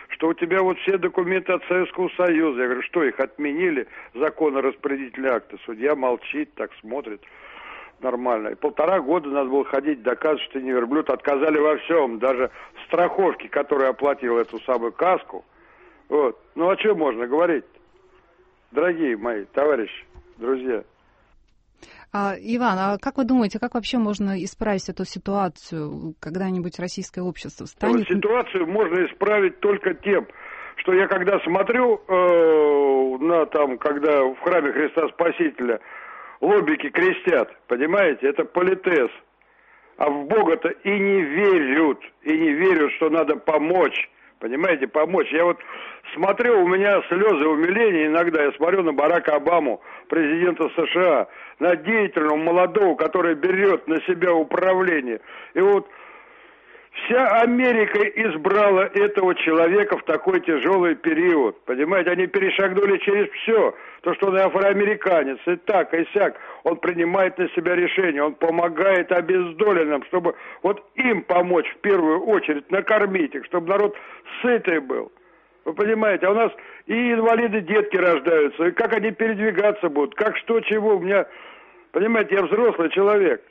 что у тебя вот все документы от Советского Союза. Я говорю, что их отменили, законно-распорядительные акты? Судья молчит, так смотрит. Нормально. И 1,5 года надо было ходить, доказывать, что ты не верблюд. Отказали во всем, даже в страховке, которая оплатила эту самую каску. Вот. Ну, о чем можно говорить? Дорогие мои товарищи, друзья. Иван, а как вы думаете, как вообще можно исправить эту ситуацию? Когда-нибудь российское общество станет... Ситуацию можно исправить только тем, что я когда смотрю когда в храме Христа Спасителя лобики крестят, понимаете, это политез. А в Бога-то и не верят, что надо помочь, понимаете, помочь. Я вот смотрю, у меня слезы умиления иногда, я смотрю на Барака Обаму, президента США, на деятельного молодого, который берет на себя управление. И вот вся Америка избрала этого человека в такой тяжелый период. Понимаете, они перешагнули через все. То, что он афроамериканец, и так, и сяк. Он принимает на себя решения, он помогает обездоленным, чтобы вот им помочь в первую очередь, накормить их, чтобы народ сытый был. Вы понимаете, а у нас и инвалиды детки рождаются, и как они передвигаться будут, как что, чего. У меня, понимаете, я взрослый человек.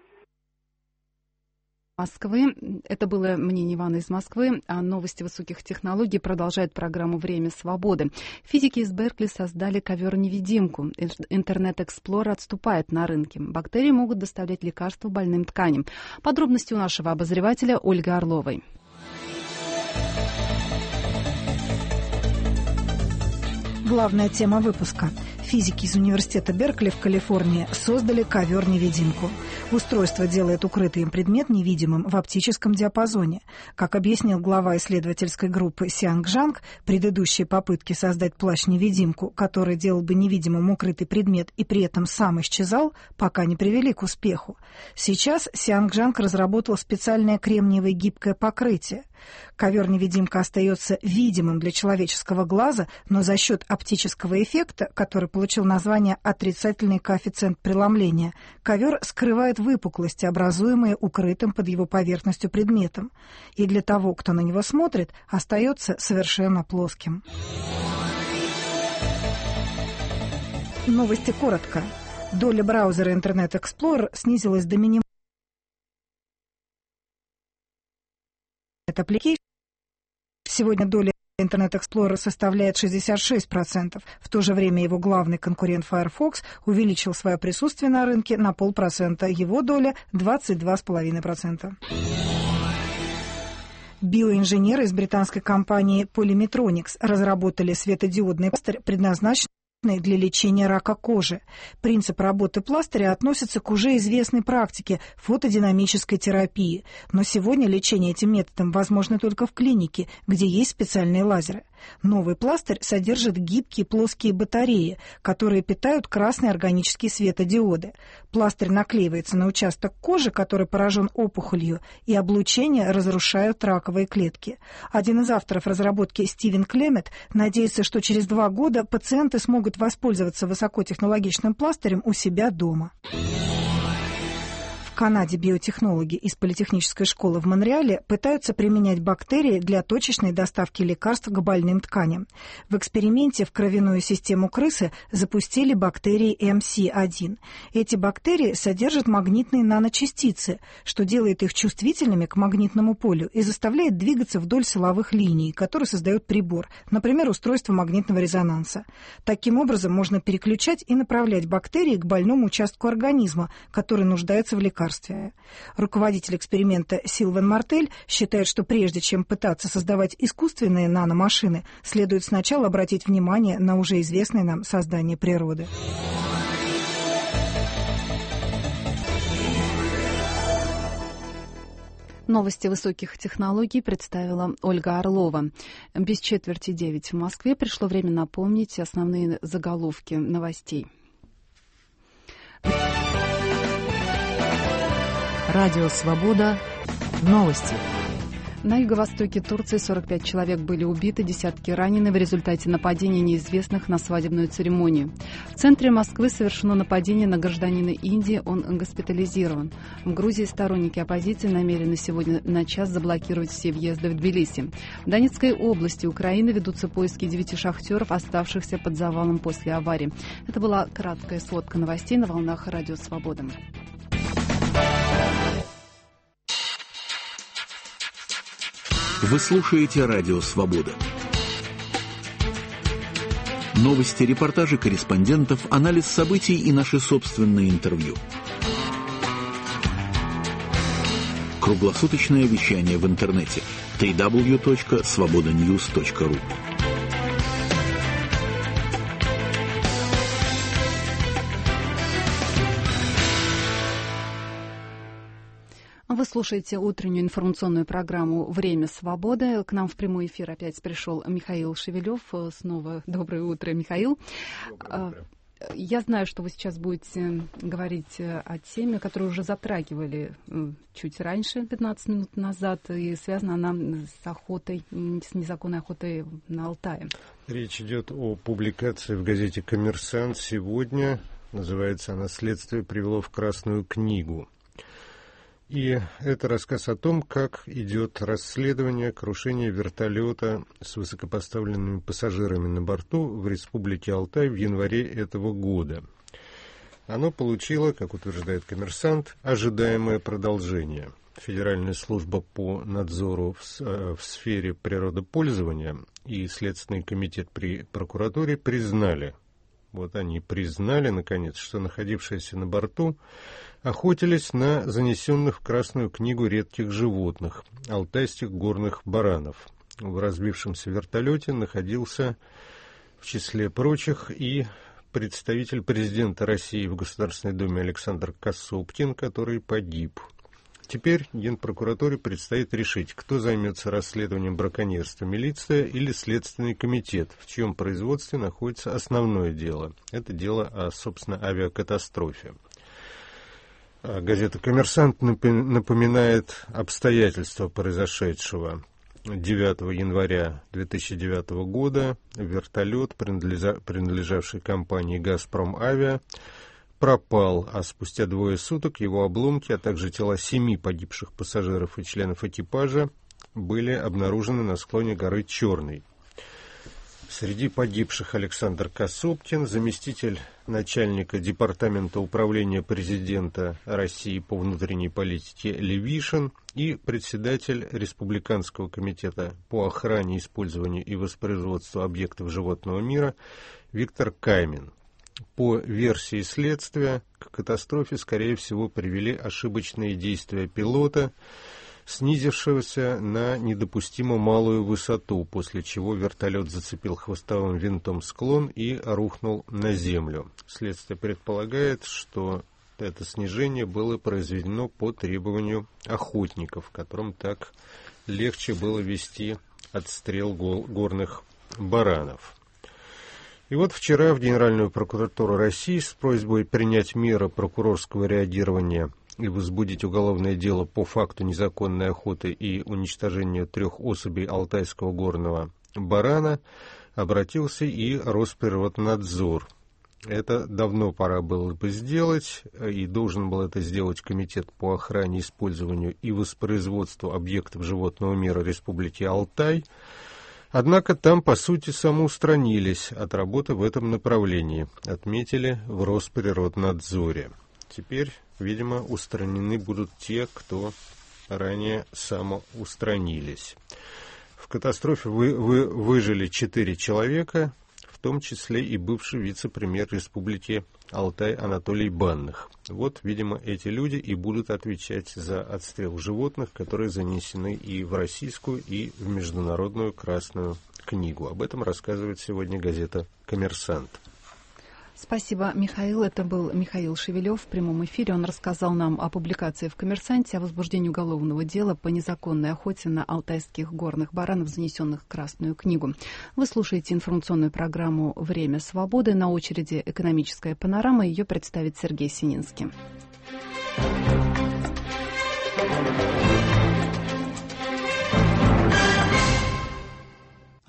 Москвы. Это было мнение Ивана из Москвы. А новости высоких технологий продолжает программу «Время свободы». Физики из Беркли создали ковер-невидимку. Интернет-эксплорер отступает на рынке. Бактерии могут доставлять лекарства больным тканям. Подробности у нашего обозревателя Ольги Орловой. Главная тема выпуска. Физики из университета Беркли в Калифорнии создали ковер-невидимку. Устройство делает укрытый им предмет невидимым в оптическом диапазоне. Как объяснил глава исследовательской группы Сианг Жанг, предыдущие попытки создать плащ-невидимку, который делал бы невидимым укрытый предмет и при этом сам исчезал, пока не привели к успеху. Сейчас Сианг Жанг разработал специальное кремниевое гибкое покрытие. Ковер-невидимка остается видимым для человеческого глаза, но за счет оптического эффекта, который получил название отрицательный коэффициент преломления, ковер скрывает выпуклости, образуемые укрытым под его поверхностью предметом, и для того, кто на него смотрит, остается совершенно плоским. Новости коротко. Доля браузера Internet Explorer снизилась до минимума. Сегодня доля Internet Explorer составляет 66%. В то же время его главный конкурент Firefox увеличил свое присутствие на рынке на 0,5%. Его доля 22,5%. Биоинженеры из британской компании Polymetronics разработали светодиодный пластырь, предназначенный для лечения рака кожи. Принцип работы пластыря относится к уже известной практике фотодинамической терапии, но сегодня лечение этим методом возможно только в клинике, где есть специальные лазеры. Новый пластырь содержит гибкие плоские батареи, которые питают красные органические светодиоды. Пластырь наклеивается на участок кожи, который поражен опухолью, и облучение разрушают раковые клетки. Один из авторов разработки, Стивен Клемет, надеется, что через 2 года пациенты смогут воспользоваться высокотехнологичным пластырем у себя дома. В Канаде биотехнологи из политехнической школы в Монреале пытаются применять бактерии для точечной доставки лекарств к больным тканям. В эксперименте в кровяную систему крысы запустили бактерии MC1. Эти бактерии содержат магнитные наночастицы, что делает их чувствительными к магнитному полю и заставляет двигаться вдоль силовых линий, которые создает прибор, например, устройство магнитного резонанса. Таким образом можно переключать и направлять бактерии к больному участку организма, который нуждается в лекарстве. Руководитель эксперимента Силван Мартель считает, что прежде чем пытаться создавать искусственные наномашины, следует сначала обратить внимание на уже известные нам создания природы. Новости высоких технологий представила Ольга Орлова. Без 8:45 в Москве пришло время напомнить основные заголовки новостей. Радио «Свобода». Новости. На юго-востоке Турции 45 человек были убиты, десятки ранены в результате нападения неизвестных на свадебную церемонию. В центре Москвы совершено нападение на гражданина Индии, он госпитализирован. В Грузии сторонники оппозиции намерены сегодня на час заблокировать все въезды в Тбилиси. В Донецкой области Украины ведутся поиски 9 шахтеров, оставшихся под завалом после аварии. Это была краткая сводка новостей на волнах Радио Свобода. Вы слушаете Радио Свобода. Новости, репортажи корреспондентов, анализ событий и наши собственные интервью. Круглосуточное вещание в интернете www.svobodanews.ru. Вы слушаете утреннюю информационную программу «Время свободы». К нам в прямой эфир опять пришел Михаил Шевелев. Снова доброе утро, Михаил. Доброе утро. Я знаю, что вы сейчас будете говорить о теме, которую уже затрагивали чуть раньше, 15 минут назад, и связана она с охотой, с незаконной охотой на Алтае. Речь идет о публикации в газете «Коммерсант» сегодня. Называется она «Следствие привело в Красную книгу». И это рассказ о том, как идет расследование крушения вертолета с высокопоставленными пассажирами на борту в Республике Алтай в январе этого года. Оно получило, как утверждает «Коммерсант», ожидаемое продолжение. Федеральная служба по надзору в сфере природопользования и Следственный комитет при прокуратуре признали, наконец, что находившиеся на борту охотились на занесенных в Красную книгу редких животных, алтайских горных баранов. В разбившемся вертолете находился, в числе прочих, и представитель президента России в Государственной Думе Александр Касопкин, который погиб. Теперь Генпрокуратуре предстоит решить, кто займется расследованием браконьерства, милиция или Следственный комитет, в чьем производстве находится основное дело. Это дело о, собственно, авиакатастрофе. Газета «Коммерсант» напоминает обстоятельства произошедшего. 9 января 2009 года вертолет, принадлежавший компании «Газпром Авиа», пропал, а спустя 2 суток его обломки, а также тела 7 погибших пассажиров и членов экипажа были обнаружены на склоне горы Черной. Среди погибших Александр Касопкин, заместитель начальника Департамента управления президента России по внутренней политике Левишин и председатель Республиканского комитета по охране, использованию и воспроизводству объектов животного мира Виктор Каймин. По версии следствия, к катастрофе, скорее всего, привели ошибочные действия пилота, снизившегося на недопустимо малую высоту, после чего вертолет зацепил хвостовым винтом склон и рухнул на землю. Следствие предполагает, что это снижение было произведено по требованию охотников, которым так легче было вести отстрел горных баранов. И вот вчера в Генеральную прокуратуру России с просьбой принять меры прокурорского реагирования и возбудить уголовное дело по факту незаконной охоты и уничтожения 3 особей алтайского горного барана обратился и Росприроднадзор. Это давно пора было бы сделать, и должен был это сделать Комитет по охране, использованию и воспроизводству объектов животного мира Республики Алтай. Однако там, по сути, самоустранились от работы в этом направлении, отметили в Росприроднадзоре. Теперь, видимо, устранены будут те, кто ранее самоустранились. В катастрофе выжили 4 человека, в том числе и бывший вице-премьер Республики Алтай Анатолий Банных. Вот, видимо, эти люди и будут отвечать за отстрел животных, которые занесены и в российскую, и в международную Красную книгу. Об этом рассказывает сегодня газета «Коммерсант». Спасибо, Михаил. Это был Михаил Шевелев в прямом эфире. Он рассказал нам о публикации в «Коммерсанте» о возбуждении уголовного дела по незаконной охоте на алтайских горных баранов, занесенных в Красную книгу. Вы слушаете информационную программу «Время свободы». На очереди экономическая панорама. Ее представит Сергей Сининский.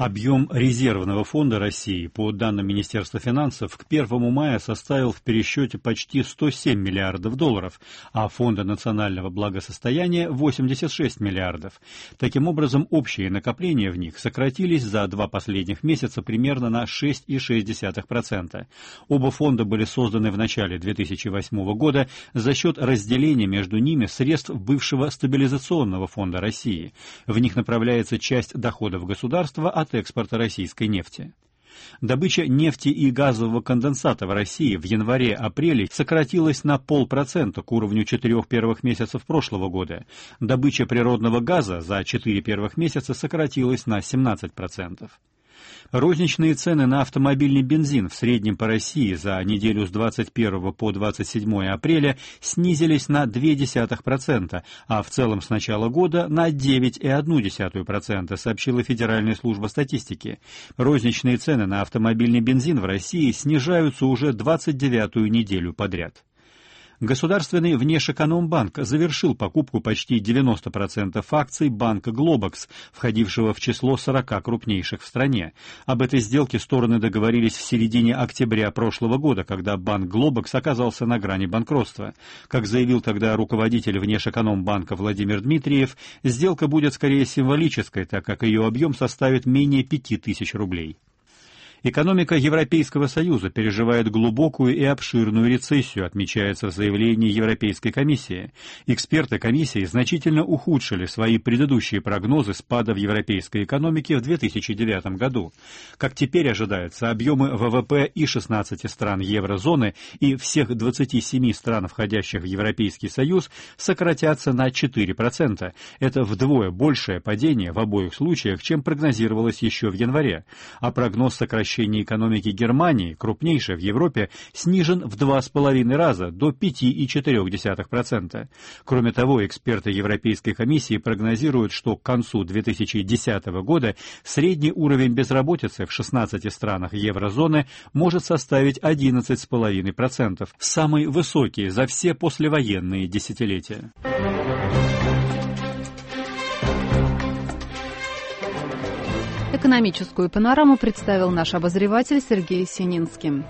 Объем резервного фонда России, по данным Министерства финансов, к 1 мая составил в пересчете почти 107 миллиардов долларов, а фонда национального благосостояния – 86 миллиардов. Таким образом, общие накопления в них сократились за 2 последних месяца примерно на 6,6%. Оба фонда были созданы в начале 2008 года за счет разделения между ними средств бывшего стабилизационного фонда России. В них направляется часть доходов государства от экспорта российской нефти. Добыча нефти и газового конденсата в России в январе-апреле сократилась на 0,5% к уровню 4 первых месяцев прошлого года. Добыча природного газа за 4 первых месяца сократилась на 17%. Розничные цены на автомобильный бензин в среднем по России за неделю с 21 по 27 апреля снизились на 0,2%, а в целом с начала года на 9,1%, сообщила Федеральная служба статистики. Розничные цены на автомобильный бензин в России снижаются уже 29-ю неделю подряд. Государственный Внешэкономбанк завершил покупку почти 90% акций банка «Глобакс», входившего в число 40 крупнейших в стране. Об этой сделке стороны договорились в середине октября прошлого года, когда банк «Глобакс» оказался на грани банкротства. Как заявил тогда руководитель Внешэкономбанка Владимир Дмитриев, сделка будет скорее символической, так как ее объем составит менее 5000 рублей. Экономика Европейского Союза переживает глубокую и обширную рецессию, отмечается в заявлении Европейской комиссии. Эксперты комиссии значительно ухудшили свои предыдущие прогнозы спада в европейской экономике в 2009 году. Как теперь ожидается, объемы ВВП и 16 стран еврозоны и всех 27 стран, входящих в Европейский Союз, сократятся на 4%. Это вдвое большее падение в обоих случаях, чем прогнозировалось еще в январе. А прогноз сокращения экономики Германии, крупнейшей в Европе, снижен в 2,5 раза до 5,4%. Кроме того, эксперты Европейской комиссии прогнозируют, что к концу 2010 года средний уровень безработицы в 16 странах еврозоны может составить 11,5%, самый высокий за все послевоенные десятилетия. Экономическую панораму представил наш обозреватель Сергей Сининский.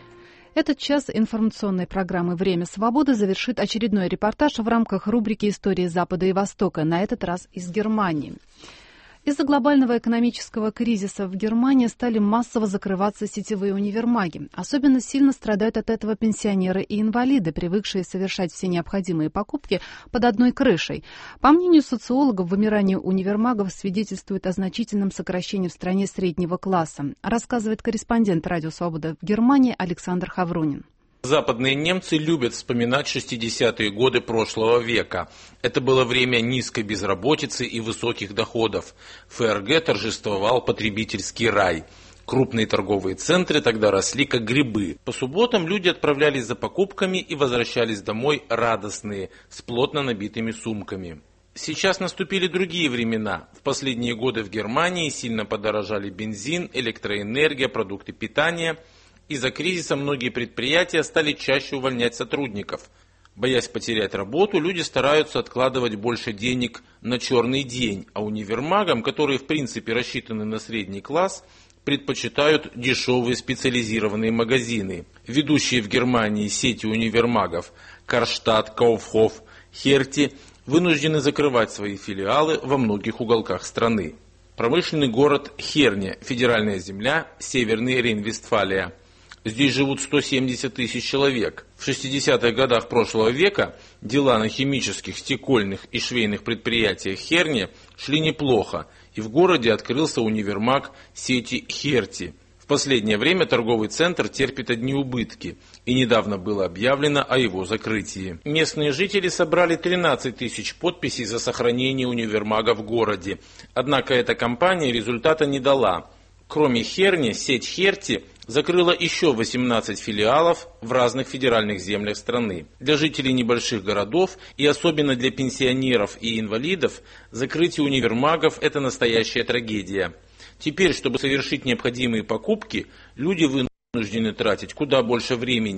Этот час информационной программы «Время свободы» завершит очередной репортаж в рамках рубрики «Истории Запада и Востока», на этот раз из Германии. Из-за глобального экономического кризиса в Германии стали массово закрываться сетевые универмаги. Особенно сильно страдают от этого пенсионеры и инвалиды, привыкшие совершать все необходимые покупки под одной крышей. По мнению социологов, вымирание универмагов свидетельствует о значительном сокращении в стране среднего класса, рассказывает корреспондент «Радио Свобода» в Германии Александр Хаврунин. Западные немцы любят вспоминать 60-е годы прошлого века. Это было время низкой безработицы и высоких доходов. В ФРГ торжествовал потребительский рай. Крупные торговые центры тогда росли как грибы. По субботам люди отправлялись за покупками и возвращались домой радостные, с плотно набитыми сумками. Сейчас наступили другие времена. В последние годы в Германии сильно подорожали бензин, электроэнергия, продукты питания. Из-за кризиса многие предприятия стали чаще увольнять сотрудников. Боясь потерять работу, люди стараются откладывать больше денег на черный день, а универмагам, которые в принципе рассчитаны на средний класс, предпочитают дешевые специализированные магазины. Ведущие в Германии сети универмагов Карштадт, Кауфхоф, Херти вынуждены закрывать свои филиалы во многих уголках страны. Промышленный город Херне, федеральная земля, Северный Рейн-Вестфалия. Здесь живут 170 тысяч человек. В 60-х годах прошлого века дела на химических, стекольных и швейных предприятиях Херни шли неплохо, и в городе открылся универмаг сети Херти. В последнее время торговый центр терпит одни убытки, и недавно было объявлено о его закрытии. Местные жители собрали 13 тысяч подписей за сохранение универмага в городе. Однако эта кампания результата не дала. Кроме Херни, сеть Херти закрыла еще 18 филиалов в разных федеральных землях страны. Для жителей небольших городов и особенно для пенсионеров и инвалидов закрытие универмагов – это настоящая трагедия. Теперь, чтобы совершить необходимые покупки, люди вынуждены тратить куда больше времени.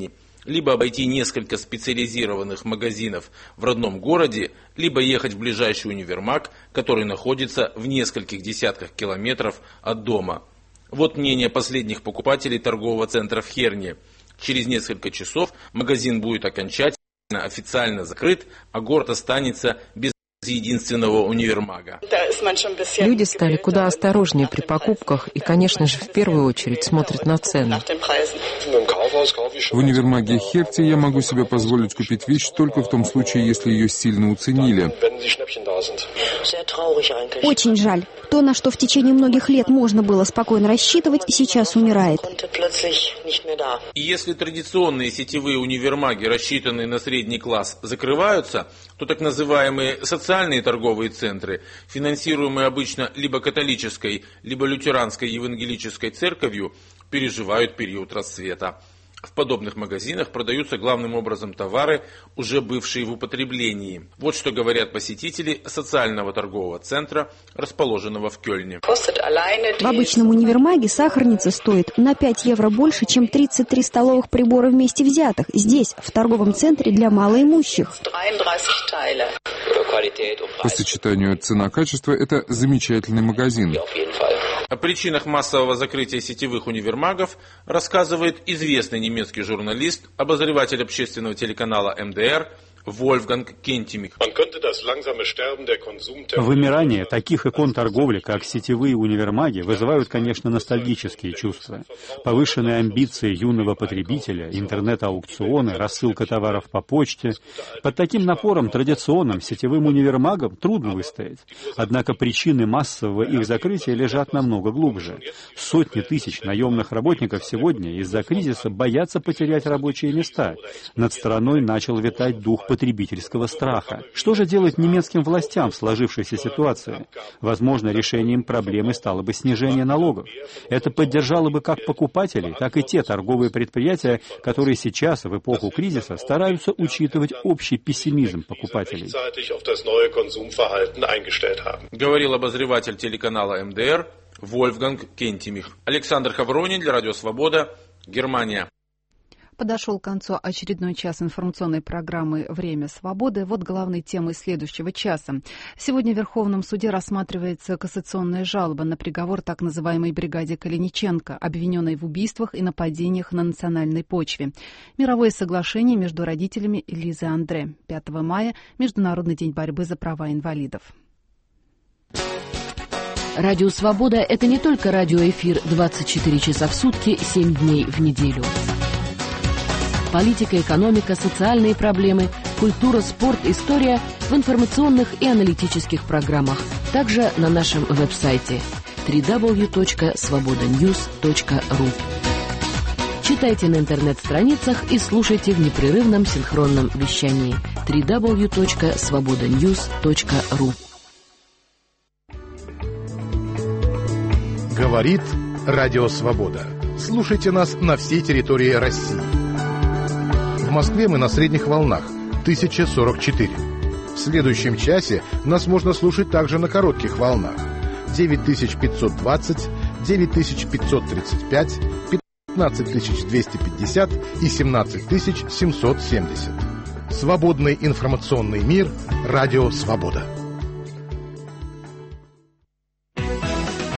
либо обойти несколько специализированных магазинов в родном городе, либо ехать в ближайший универмаг, который находится в нескольких десятках километров от дома. Вот мнение последних покупателей торгового центра в Херне. Через несколько часов магазин будет окончательно официально закрыт, а город останется без единственного универмага. Люди стали куда осторожнее при покупках и, конечно же, в первую очередь смотрят на цену. В универмаге Херти я могу себе позволить купить вещь только в том случае, если ее сильно уценили. Очень жаль. То, на что в течение многих лет можно было спокойно рассчитывать, сейчас умирает. И если традиционные сетевые универмаги, рассчитанные на средний класс, закрываются, то так называемые социальные торговые центры, финансируемые обычно либо католической, либо лютеранской евангелической церковью, переживают период расцвета. В подобных магазинах продаются главным образом товары, уже бывшие в употреблении. Вот что говорят посетители социального торгового центра, расположенного в Кёльне. В обычном универмаге сахарница стоит на 5 евро больше, чем 33 столовых прибора вместе взятых. Здесь, в торговом центре для малоимущих. По сочетанию цена-качество это замечательный магазин. О причинах массового закрытия сетевых универмагов рассказывает известный немецкий журналист, обозреватель общественного телеканала МДР Вольфганг Кентимих. Вымирание таких икон торговли, как сетевые универмаги, вызывают, конечно, ностальгические чувства. Повышенные амбиции юного потребителя, интернет-аукционы, рассылка товаров по почте. Под таким напором традиционным сетевым универмагам трудно выстоять. Однако причины массового их закрытия лежат намного глубже. Сотни тысяч наемных работников сегодня из-за кризиса боятся потерять рабочие места. Над страной начал витать дух потребительского страха. Что же делать немецким властям в сложившейся ситуации? Возможно, решением проблемы стало бы снижение налогов. Это поддержало бы как покупателей, так и те торговые предприятия, которые сейчас, в эпоху кризиса, стараются учитывать общий пессимизм покупателей. Говорил обозреватель телеканала МДР Вольфганг Кентимих. Александр Хавронин для Радио Свобода, Германия. Подошел к концу очередной час информационной программы «Время свободы». Вот главные темы следующего часа. Сегодня в Верховном суде рассматривается кассационная жалоба на приговор так называемой бригаде Калиниченко, обвиненной в убийствах и нападениях на национальной почве. Мировое соглашение между родителями Лизы Андре. 5 мая – Международный день борьбы за права инвалидов. Радио «Свобода» — это не только радиоэфир 24 часа в сутки, 7 дней в неделю. Политика, экономика, социальные проблемы, культура, спорт, история в информационных и аналитических программах. Также на нашем веб-сайте www.svobodanews.ru. Читайте на интернет-страницах и слушайте в непрерывном синхронном вещании www.svobodanews.ru. Говорит Радио Свобода. Слушайте нас на всей территории России. В Москве мы на средних волнах 1044. В следующем часе нас можно слушать также на коротких волнах 9520, 9535, 15250 и 17770. Свободный информационный мир. Радио Свобода.